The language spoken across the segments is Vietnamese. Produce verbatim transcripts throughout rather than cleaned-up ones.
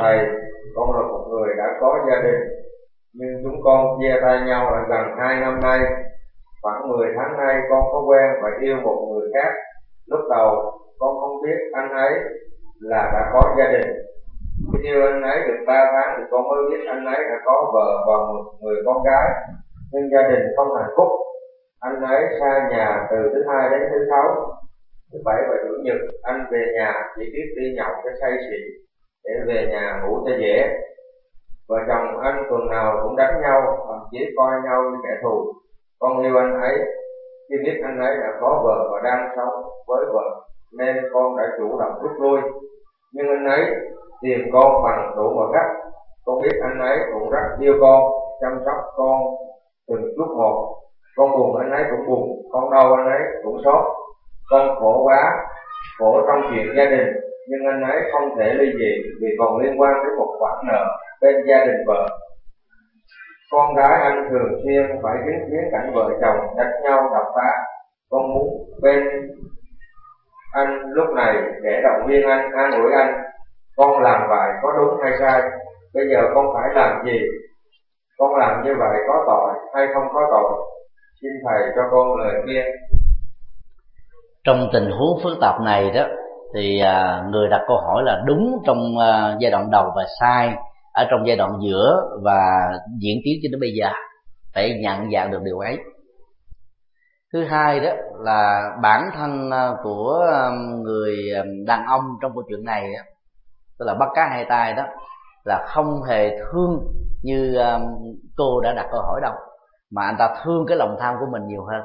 Thầy, con là một người đã có gia đình, nhưng chúng con chia tay nhau đã gần hai năm nay. Khoảng mười tháng nay con có quen và yêu một người khác. Lúc đầu con không biết anh ấy là đã có gia đình. Khi yêu anh ấy được ba tháng thì con mới biết anh ấy đã có vợ và một người con gái, nhưng gia đình không hạnh phúc. Anh ấy xa nhà từ thứ hai đến thứ sáu, thứ bảy và chủ nhật anh về nhà chỉ biết đi nhậu cho say xỉn để về nhà ngủ cho dễ. Vợ chồng anh tuần nào cũng đánh nhau, thậm chí coi nhau như kẻ thù. Con yêu anh ấy, khi biết anh ấy đã có vợ và đang sống với vợ nên con đã chủ động rút lui. Nhưng anh ấy tìm con bằng đủ mọi cách. Con biết anh ấy cũng rất yêu con, chăm sóc con từng chút một. Con buồn anh ấy cũng buồn, con đau anh ấy cũng xót. Con khổ quá, khổ trong chuyện gia đình, nhưng anh ấy không thể ly dị vì còn liên quan đến một khoản nợ bên gia đình vợ. Con gái anh thường xuyên phải chứng kiến cảnh vợ chồng đánh nhau đập phá. Con muốn bên anh lúc này để động viên anh, an ủi anh. Con làm vậy có đúng hay sai? Bây giờ con phải làm gì? Con làm như vậy có tội hay không có tội? Xin thầy cho con lời khuyên. Trong tình huống phức tạp này đó thì người đặt câu hỏi là đúng trong giai đoạn đầu và sai ở trong giai đoạn giữa và diễn tiến cho đến bây giờ, phải nhận dạng được điều ấy. Thứ hai đó là bản thân của người đàn ông trong câu chuyện này, tức là bắt cá hai tay đó, là không hề thương như cô đã đặt câu hỏi đâu, mà anh ta thương cái lòng tham của mình nhiều hơn.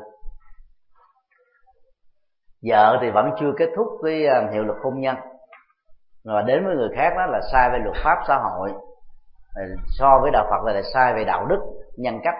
Vợ thì vẫn chưa kết thúc cái hiệu lực hôn nhân, và đến với người khác đó là sai về luật pháp xã hội, so với đạo Phật là, là sai về đạo đức nhân cách.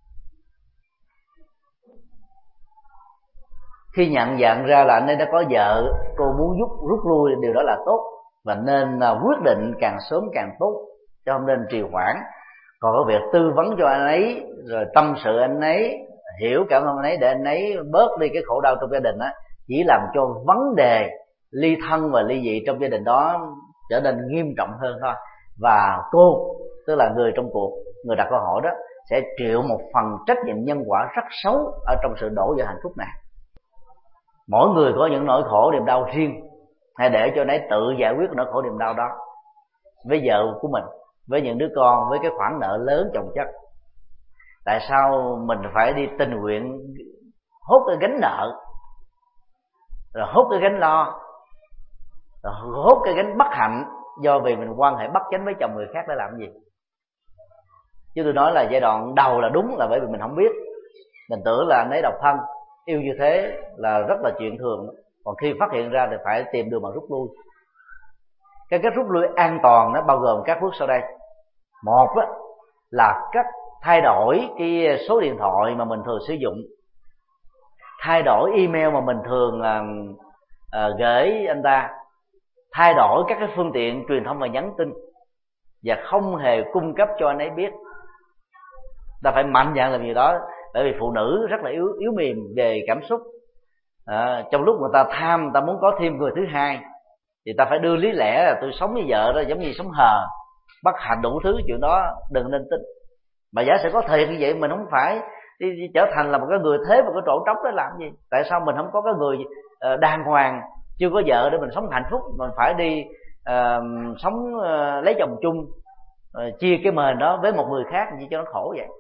Khi nhận dạng ra là anh ấy đã có vợ, cô muốn rút rút lui, điều đó là tốt, và nên quyết định càng sớm càng tốt, chứ không nên trì hoãn. Còn cái việc tư vấn cho anh ấy, rồi tâm sự anh ấy, hiểu cảm ơn anh ấy để anh ấy bớt đi cái khổ đau trong gia đình á, chỉ làm cho vấn đề ly thân và ly dị trong gia đình đó trở nên nghiêm trọng hơn thôi. Và cô, tức là người trong cuộc, người đặt câu hỏi đó, sẽ chịu một phần trách nhiệm nhân quả rất xấu ở trong sự đổ vỡ hạnh phúc này. Mỗi người có những nỗi khổ niềm đau riêng, hãy để cho anh ấy tự giải quyết nỗi khổ niềm đau đó với vợ của mình, với những đứa con, với cái khoản nợ lớn chồng chất. Tại sao mình phải đi tình nguyện hốt cái gánh nợ, rồi hốt cái gánh lo, rồi hốt cái gánh bất hạnh do vì mình quan hệ bất chánh với chồng người khác để làm gì? Chứ tôi nói là giai đoạn đầu là đúng là bởi vì mình không biết, mình tưởng là anh ấy độc thân, yêu như thế là rất là chuyện thường. Còn khi phát hiện ra thì phải tìm đường mà rút lui. Cái cách rút lui an toàn nó bao gồm các bước sau đây. Một á, là cách thay đổi cái số điện thoại mà mình thường sử dụng, thay đổi email mà mình thường uh, uh, gửi anh ta, thay đổi các cái phương tiện truyền thông và nhắn tin, và không hề cung cấp cho anh ấy biết. Ta phải mạnh dạn làm gì đó, bởi vì phụ nữ rất là yếu yếu mềm về cảm xúc. À, trong lúc người ta tham, người ta muốn có thêm người thứ hai, thì ta phải đưa lý lẽ là tôi sống với vợ đó giống như sống hờ, bất hạnh đủ thứ, chuyện đó đừng nên tin. Mà giả sử có thiệt như vậy, mình không phải đi, đi trở thành là một cái người thế một cái chỗ trống đó làm gì? Tại sao mình không có cái người uh, đàng hoàng, chưa có vợ để mình sống hạnh phúc, mình phải đi uh, sống uh, lấy chồng chung, uh, chia cái mền đó với một người khác gì cho nó khổ vậy?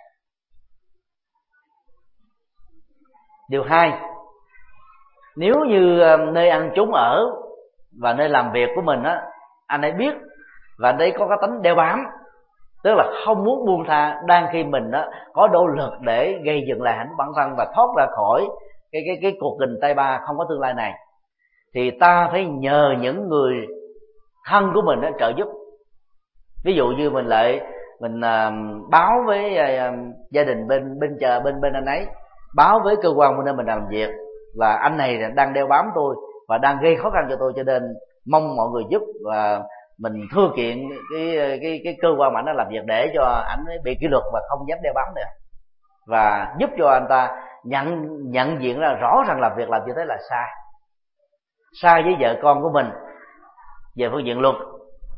Điều hai, nếu như nơi ăn trốn ở và nơi làm việc của mình á, anh ấy biết và anh ấy có cái tính đeo bám, tức là không muốn buông tha, đang khi mình á có nỗ lực để gây dựng lại hạnh phúc bản thân và thoát ra khỏi cái cái cái cuộc tình tay ba không có tương lai này, thì ta phải nhờ những người thân của mình á trợ giúp. Ví dụ như mình lại mình uh, báo với uh, gia đình bên bên chờ bên bên anh ấy, báo với cơ quan bên nơi mình làm việc là anh này đang đeo bám tôi và đang gây khó khăn cho tôi, cho nên mong mọi người giúp, và mình thưa kiện cái cái cái cơ quan mà anh làm việc để cho anh bị kỷ luật và không dám đeo bám nữa, và giúp cho anh ta nhận nhận diện ra rõ ràng là việc làm như thế là sai sai với vợ con của mình về phương diện luật,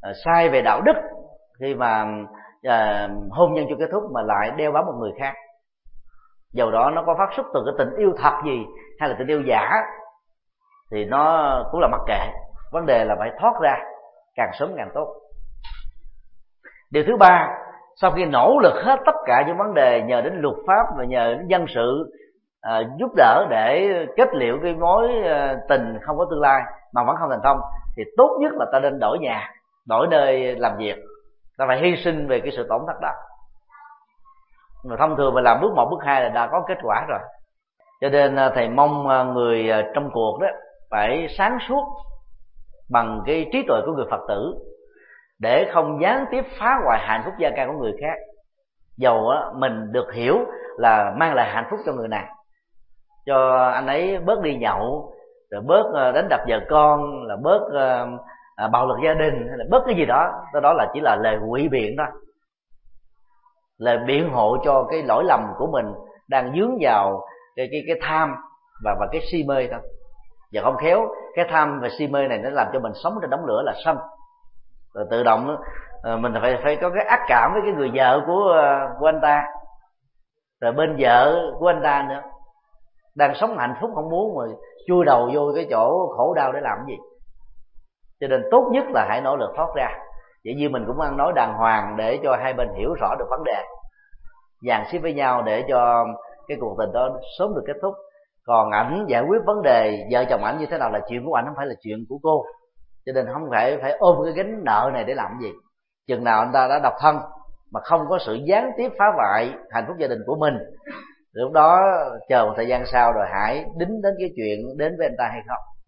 uh, sai về đạo đức khi mà uh, hôn nhân chưa kết thúc mà lại đeo bám một người khác, dầu đó nó có phát xuất từ cái tình yêu thật gì hay là tình yêu giả thì nó cũng là mặc kệ. Vấn đề là phải thoát ra càng sớm càng tốt. Điều thứ ba, sau khi nỗ lực hết tất cả những vấn đề nhờ đến luật pháp và nhờ đến dân sự à, giúp đỡ để kết liễu cái mối à, tình không có tương lai mà vẫn không thành công, thì tốt nhất là ta nên đổi nhà, đổi nơi làm việc. Ta phải hy sinh về cái sự tổn thất đó. Mà thông thường mà làm bước một bước hai là đã có kết quả rồi. Cho nên thầy mong người trong cuộc đó phải sáng suốt bằng cái trí tuệ của người Phật tử, để không gián tiếp phá hoại hạnh phúc gia căn của người khác, dầu mình được hiểu là mang lại hạnh phúc cho người này, cho anh ấy bớt đi nhậu, rồi bớt đánh đập vợ con, là bớt uh, bạo lực gia đình, hay là bớt cái gì đó. Đó là chỉ là lời ngụy biện thôi, lời biện hộ cho cái lỗi lầm của mình đang dướng vào cái cái cái tham và và cái si mê thôi. Và không khéo cái tham và si mê này nó làm cho mình sống trên đống lửa là sân, rồi tự động mình phải phải có cái ác cảm với cái người vợ của của anh ta, rồi bên vợ của anh ta nữa đang sống hạnh phúc không muốn mà chui đầu vô cái chỗ khổ đau để làm cái gì. Cho nên tốt nhất là hãy nỗ lực thoát ra. Vậy như mình cũng đang nói đàng hoàng để cho hai bên hiểu rõ được vấn đề, dàn xếp với nhau để cho cái cuộc tình đó sớm được kết thúc. Còn ảnh giải quyết vấn đề vợ chồng ảnh như thế nào là chuyện của ảnh, không phải là chuyện của cô. Cho nên không phải phải ôm cái gánh nợ này để làm cái gì. Chừng nào anh ta đã độc thân mà không có sự gián tiếp phá hoại hạnh phúc gia đình của mình, lúc đó chờ một thời gian sau rồi hãy đính đến cái chuyện đến với anh ta hay không.